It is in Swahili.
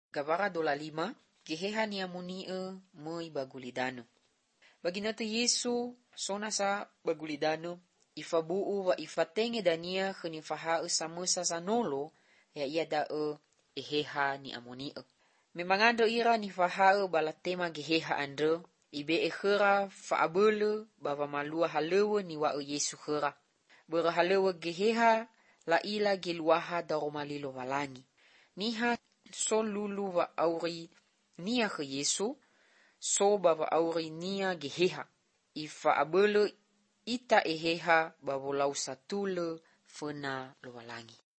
Gavara dola 5, geheha ni amunie moi bagulidano. Baginatu Yesu sona sa bagulidano, ifabuu wa ifatenge dania khunifaha samusa sanolo ya ia dae eheha ni amunie. Memangando ira ni faha balatema geheha andre, ibe ekhera faabele bava malua halewe ni wa Yesu khera. Bera halewe geheha la ila geluaha daromalilo walangi. Niha so lulu wa auri nia ke Yesu, so bava auri nia geheha. Ifa abele ita eheha bavolau satule fena lo walangi.